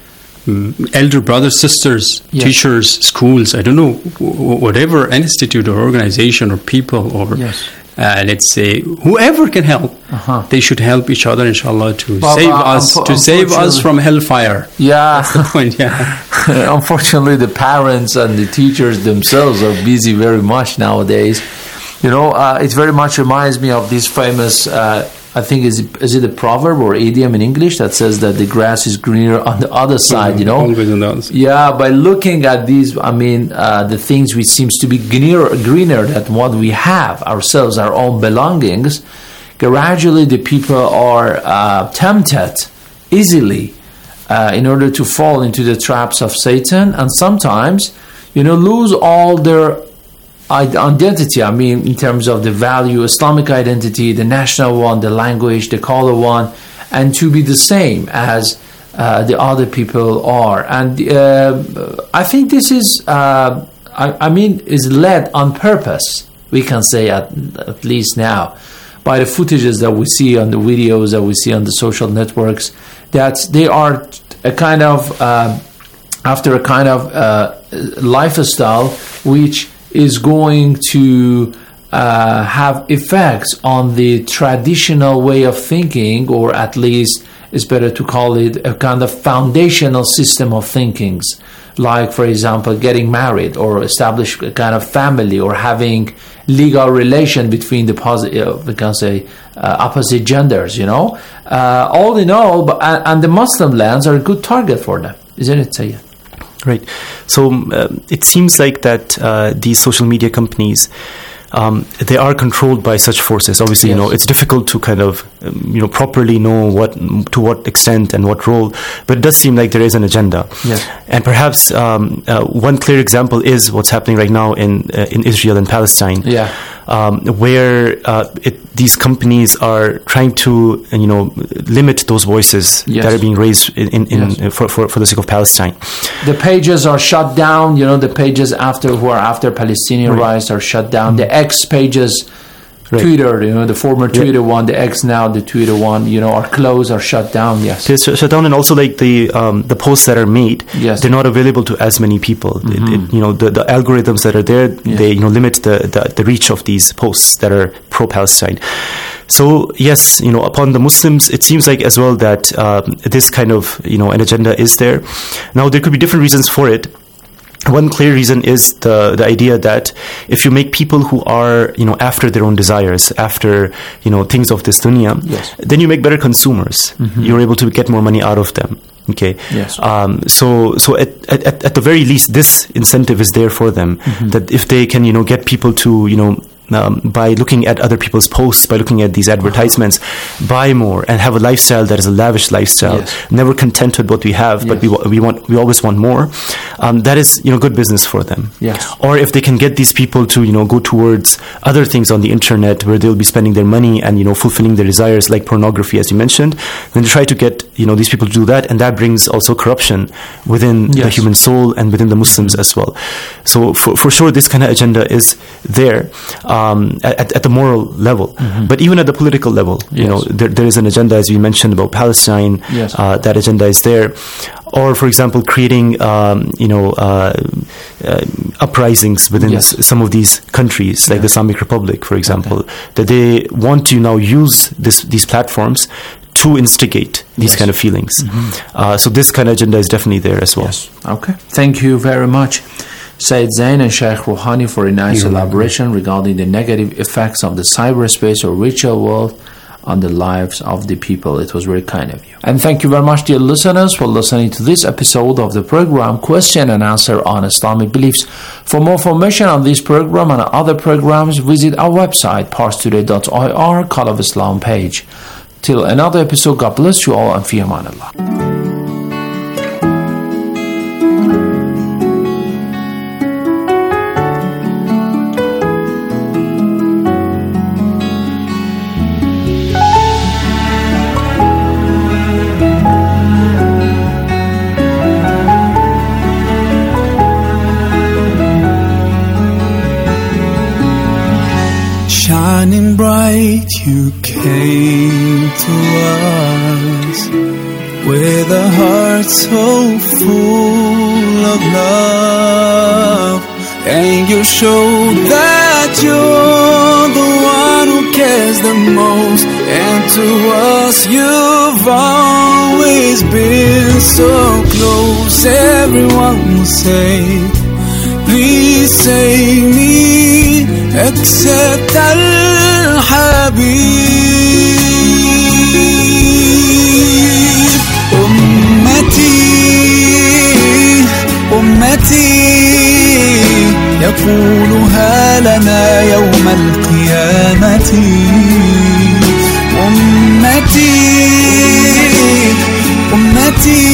elder brothers, sisters, yes. teachers, schools, I don't know, whatever institute or organization or people or yes. uh, let's say whoever can help, uh-huh. they should help each other, inshallah, to but, save uh, us, unfo- to save us from hellfire. Yeah, that's the point. Yeah. Unfortunately, the parents and the teachers themselves are busy very much nowadays. You know, uh, it very much reminds me of this famous. Uh, I think is is it a proverb or idiom in English that says that the grass is greener on the other side, mm-hmm. you know? Always on the other side. Yeah, by looking at these, I mean, uh, the things which seems to be greener, greener than what we have ourselves, our own belongings, gradually the people are uh, tempted easily uh, in order to fall into the traps of Satan, and sometimes, you know, lose all their identity, I mean, in terms of the value, Islamic identity, the national one, the language, the color one, and to be the same as uh, the other people are. And uh, I think this is, uh, I, I mean, is led on purpose, we can say at, at least now, by the footages that we see on the videos that we see on the social networks, that they are a kind of, uh, after a kind of uh, lifestyle which is going to uh, have effects on the traditional way of thinking, or at least it's better to call it a kind of foundational system of thinkings, like, for example, getting married or establish a kind of family or having legal relation between the positive, we can say, uh, opposite genders, you know. Uh, all in all, but, and, and the Muslim lands are a good target for them, isn't it, Sayyid? Right. So um, it seems like that uh, these social media companies, um, they are controlled by such forces. Obviously, yes. you know, it's difficult to kind of, um, you know, properly know what, to what extent and what role, but it does seem like there is an agenda. Yes. And perhaps um, uh, one clear example is what's happening right now in uh, in Israel and Palestine. Yeah. Um, where uh, it, these companies are trying to, you know, limit those voices yes. that are being raised in, in, in yes. for, for for the sake of Palestine. The pages are shut down. You know, the pages after who are after Palestinian right. rights are shut down. Mm-hmm. The X pages. Right. Twitter, you know, the former Twitter yeah. one, the X now, the Twitter one, you know, are closed or shut down. Yes, they're shut down, and also like the um, the posts that are made, yes. they're not available to as many people. Mm-hmm. It, it, you know, the, the algorithms that are there, yes. they you know limit the, the the reach of these posts that are pro-Palestine. So yes, you know, upon the Muslims, it seems like as well that um, this kind of you know an agenda is there. Now there could be different reasons for it. One clear reason is the the idea that if you make people who are, you know, after their own desires, after, you know, things of this dunya, yes. then you make better consumers. Mm-hmm. You're able to get more money out of them. Okay. Yes. Um, so so at, at at the very least, this incentive is there for them. Mm-hmm. That if they can, you know, get people to, you know, Um, by looking at other people's posts, by looking at these advertisements, uh-huh. buy more and have a lifestyle that is a lavish lifestyle. Yes. Never content with what we have, yes. but we we want we always want more. Um, that is, you know, good business for them. Yes. Or if they can get these people to, you know, go towards other things on the internet where they'll be spending their money and, you know, fulfilling their desires, like pornography, as you mentioned, then they try to get, you know, these people to do that, and that brings also corruption within yes. the human soul and within the Muslims as well. So for for sure, this kind of agenda is there. Um, at, at the moral level, mm-hmm. but even at the political level, yes. you know, there, there is an agenda, as we mentioned, about Palestine. Yes. Uh, that agenda is there. Or, for example, creating, um, you know, uh, uh, uprisings within yes. s- some of these countries, like yes. the Islamic Republic, for example, okay. that they want to now use this these platforms to instigate these yes. kind of feelings. Mm-hmm. Uh, so this kind of agenda is definitely there as well. Yes. Okay. Thank you very much, Sayyid Zain and Sheikh Rouhani, for a nice You're elaboration welcome. regarding the negative effects of the cyberspace or virtual world on the lives of the people. It was very kind of you. And thank you very much, dear listeners, for listening to this episode of the program Question and Answer on Islamic Beliefs. For more information on this program and other programs, visit our website, pars today dot I R, Call of Islam page. Till another episode, God bless you all, and fi aman Allah. shining bright, you came to us with a heart so full of love, and you showed that you're the one who cares the most, and to us you've always been so close. Everyone will say, please save me, except Al-Habib. Ummati, Ummati, يقولها لنا يوم القيامة. أمتي أمتي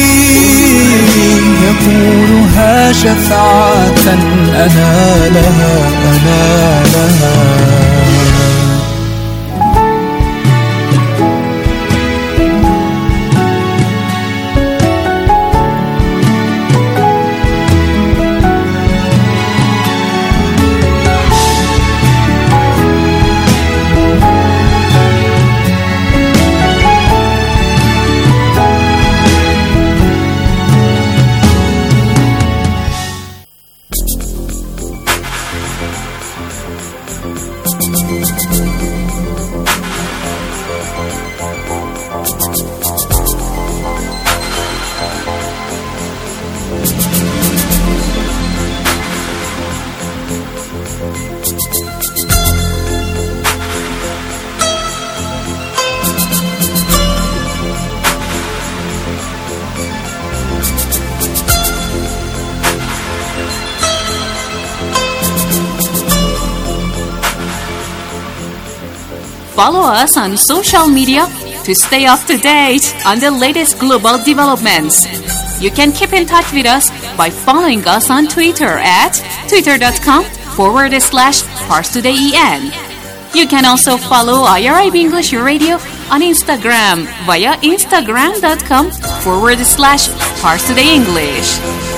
يقولها شفاعة أنا لها أنا لها. Follow us on social media to stay up to date on the latest global developments. You can keep in touch with us by following us on Twitter at twitter.com forward slash ParsTodayEN. You can also follow I R I B English Radio on Instagram via instagram.com forward slash ParsTodayEnglish.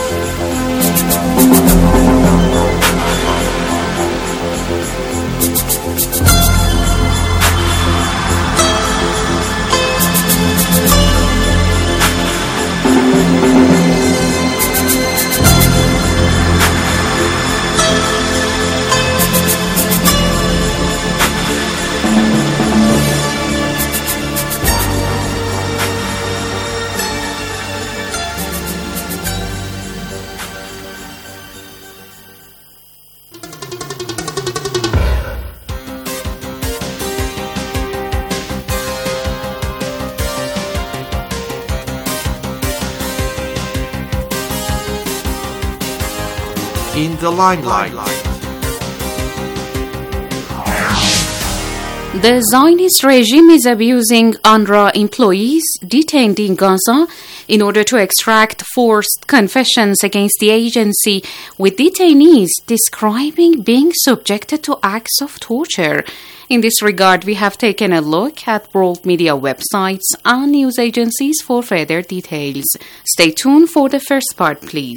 In the limelight. The Zionist regime is abusing UNRWA employees detained in Gaza in order to extract forced confessions against the agency, with detainees describing being subjected to acts of torture. In this regard, we have taken a look at world media websites and news agencies for further details. Stay tuned for the first part, please.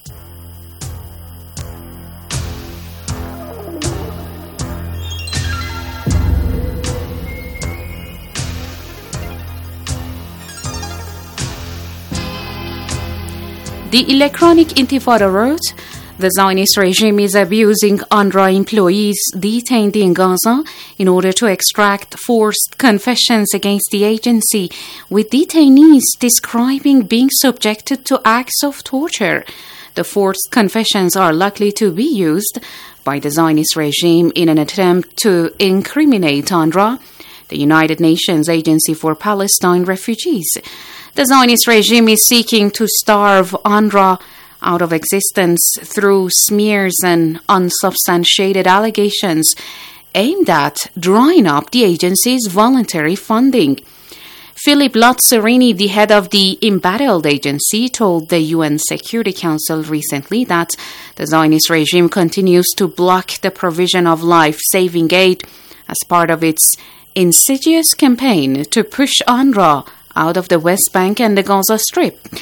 The Electronic Intifada wrote, the Zionist regime is abusing UNRWA employees detained in Gaza in order to extract forced confessions against the agency, with detainees describing being subjected to acts of torture. The forced confessions are likely to be used by the Zionist regime in an attempt to incriminate UNRWA, the United Nations Agency for Palestine Refugees. The Zionist regime is seeking to starve UNRWA out of existence through smears and unsubstantiated allegations aimed at drying up the agency's voluntary funding. Philip Lazzarini, the head of the embattled agency, told the U N Security Council recently that the Zionist regime continues to block the provision of life-saving aid as part of its insidious campaign to push UNRWA out of the West Bank and the Gaza Strip.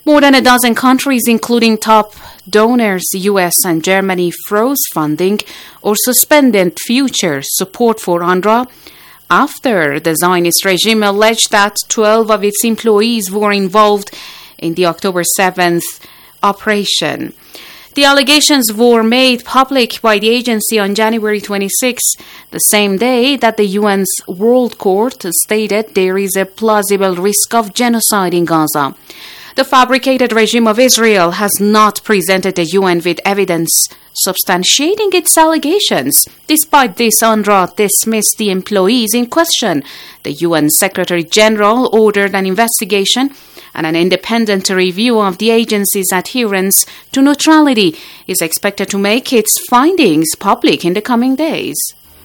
More than a dozen countries, including top donors, U S and Germany, froze funding or suspended future support for UNRWA after the Zionist regime alleged that twelve of its employees were involved in the October seventh operation. The allegations were made public by the agency on January twenty-sixth, the same day that the U N's World Court stated there is a plausible risk of genocide in Gaza. The fabricated regime of Israel has not presented the U N with evidence substantiating its allegations. Despite this, UNRWA dismissed the employees in question. The U N Secretary General ordered an investigation and an independent review of the agency's adherence to neutrality is expected to make its findings public in the coming days.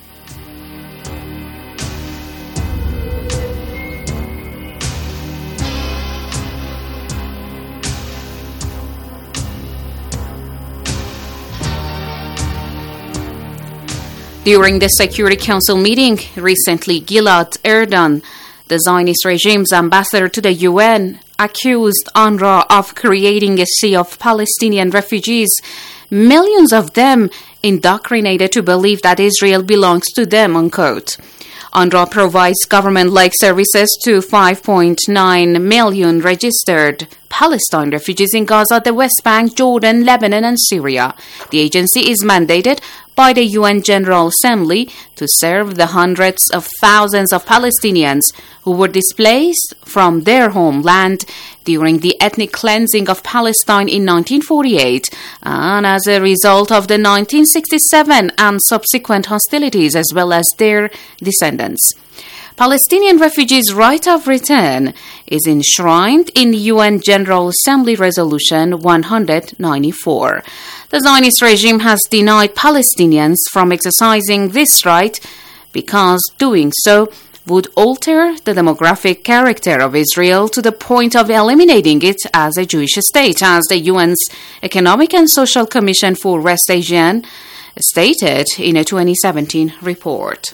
During the Security Council meeting recently, Gilad Erdan, the Zionist regime's ambassador to the U N, accused UNRWA of creating a sea of Palestinian refugees, millions of them indoctrinated to believe that Israel belongs to them, unquote. UNRWA provides government-like services to five point nine million registered Palestine refugees in Gaza, the West Bank, Jordan, Lebanon, and Syria. The agency is mandated by the U N General Assembly to serve the hundreds of thousands of Palestinians who were displaced from their homeland during the ethnic cleansing of Palestine in nineteen forty-eight and as a result of the nineteen sixty-seven and subsequent hostilities, as well as their descendants. Palestinian refugees' right of return is enshrined in U N General Assembly Resolution one ninety-four. The Zionist regime has denied Palestinians from exercising this right because doing so would alter the demographic character of Israel to the point of eliminating it as a Jewish state, as the U N's Economic and Social Commission for West Asia stated in a twenty seventeen report.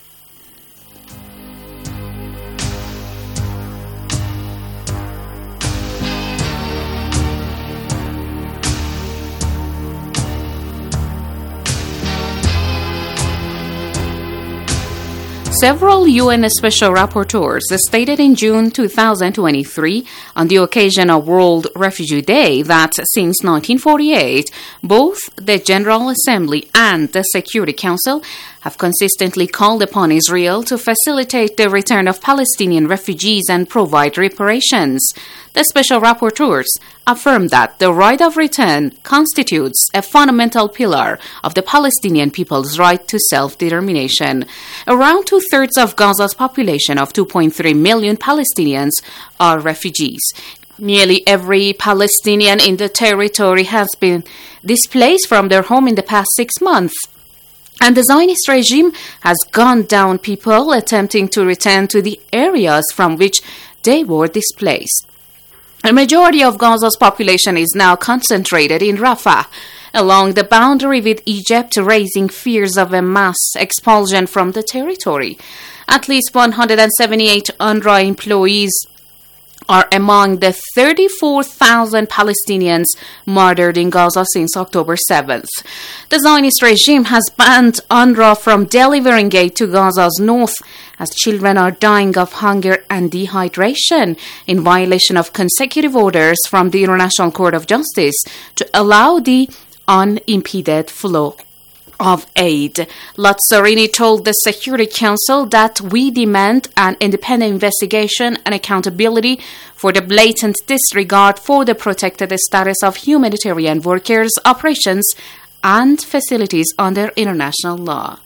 Several U N Special Rapporteurs stated in June two thousand twenty-three, on the occasion of World Refugee Day, that since nineteen forty-eight, both the General Assembly and the Security Council have consistently called upon Israel to facilitate the return of Palestinian refugees and provide reparations. The Special Rapporteurs affirmed that the right of return constitutes a fundamental pillar of the Palestinian people's right to self-determination. Around two-thirds of Gaza's population of two point three million Palestinians are refugees. Nearly every Palestinian in the territory has been displaced from their home in the past six months. And the Zionist regime has gunned down people attempting to return to the areas from which they were displaced. A majority of Gaza's population is now concentrated in Rafah, along the boundary with Egypt, raising fears of a mass expulsion from the territory. At least one hundred seventy-eight UNRWA employees are among the thirty-four thousand Palestinians murdered in Gaza since October seventh. The Zionist regime has banned UNRWA from delivering aid to Gaza's north as children are dying of hunger and dehydration, in violation of consecutive orders from the International Court of Justice to allow the unimpeded flow of aid. Lazzarini told the Security Council that we demand an independent investigation and accountability for the blatant disregard for the protected status of humanitarian workers, operations, and facilities under international law.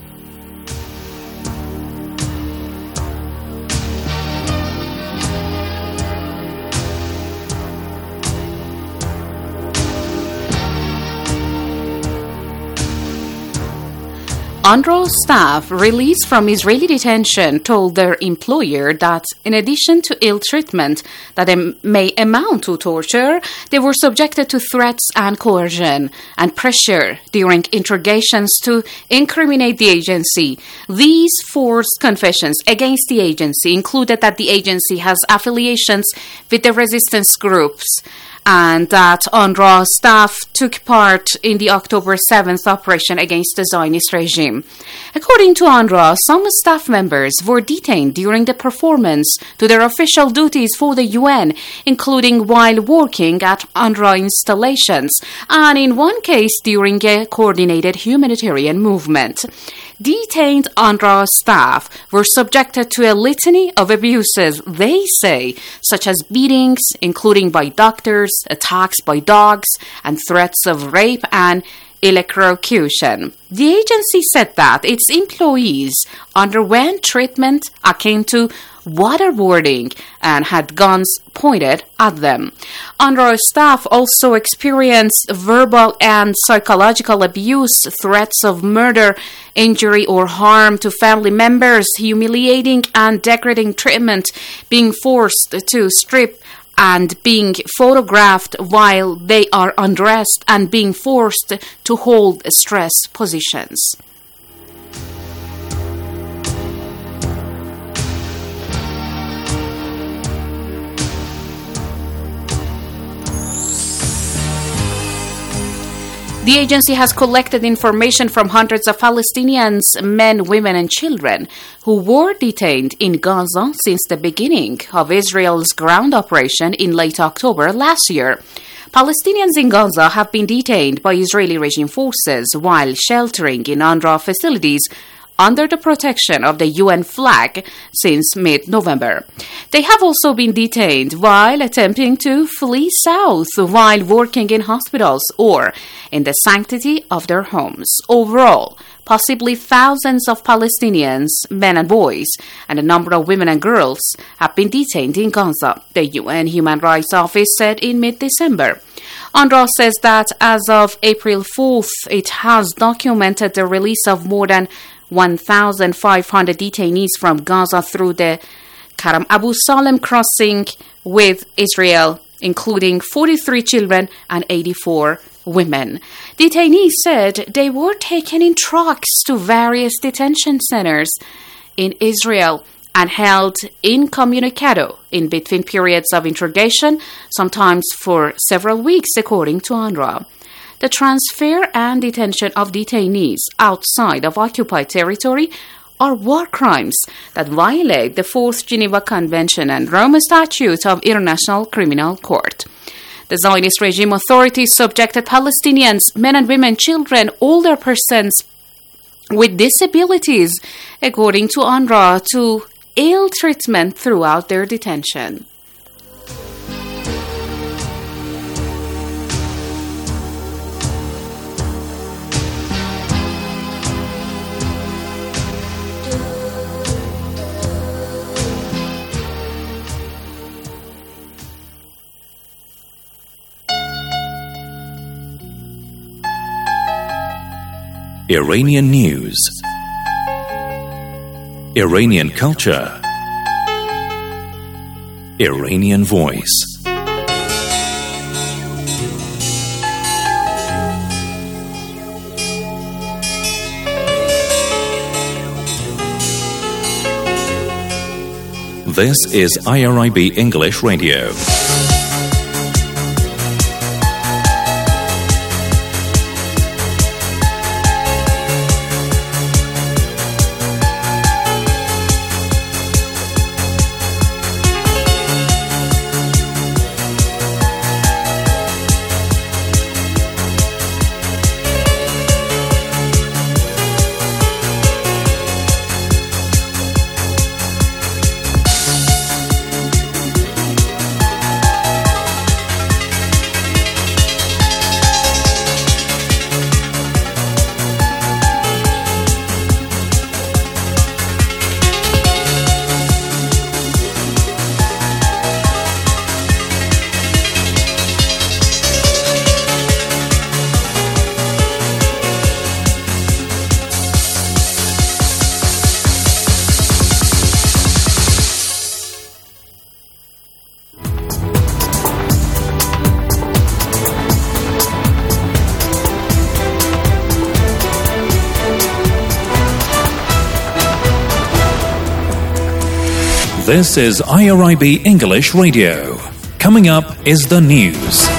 UNRWA staff released from Israeli detention told their employer that in addition to ill treatment that may amount to torture, they were subjected to threats and coercion and pressure during interrogations to incriminate the agency. These forced confessions against the agency included that the agency has affiliations with the resistance groups and that UNRWA staff took part in the October seventh operation against the Zionist regime. According to UNRWA, some staff members were detained during the performance to their official duties for the U N, including while working at UNRWA installations, and in one case during a coordinated humanitarian movement. Detained UNRWA staff were subjected to a litany of abuses, they say, such as beatings, including by doctors, attacks by dogs, and threats of rape and electrocution. The agency said that its employees underwent treatment akin to waterboarding and had guns pointed at them. UNRWA staff also experienced verbal and psychological abuse, threats of murder, injury or harm to family members, humiliating and degrading treatment, being forced to strip and being photographed while they are undressed, and being forced to hold stressed positions. The agency has collected information from hundreds of Palestinians, men, women, and children who were detained in Gaza since the beginning of Israel's ground operation in late October last year. Palestinians in Gaza have been detained by Israeli regime forces while sheltering in UNRWA facilities under the protection of the U N flag since mid-November. They have also been detained while attempting to flee south while working in hospitals or in the sanctity of their homes. Overall, possibly thousands of Palestinians, men and boys, and a number of women and girls have been detained in Gaza, the U N Human Rights Office said in mid-December. UNRWA says that as of April fourth, it has documented the release of more than one thousand five hundred detainees from Gaza through the Karam Abu Salem crossing with Israel, including forty-three children and eighty-four women. Detainees said they were taken in trucks to various detention centers in Israel and held incommunicado in between periods of interrogation, sometimes for several weeks, according to UNRWA. The transfer and detention of detainees outside of occupied territory are war crimes that violate the Fourth Geneva Convention and Rome Statute of International Criminal Court. The Zionist regime authorities subjected Palestinians, men and women, children, older persons with disabilities, according to UNRWA, to ill treatment throughout their detention. Iranian news, Iranian culture, Iranian voice. This is I R I B English Radio. This is I R I B English Radio. Coming up is the news.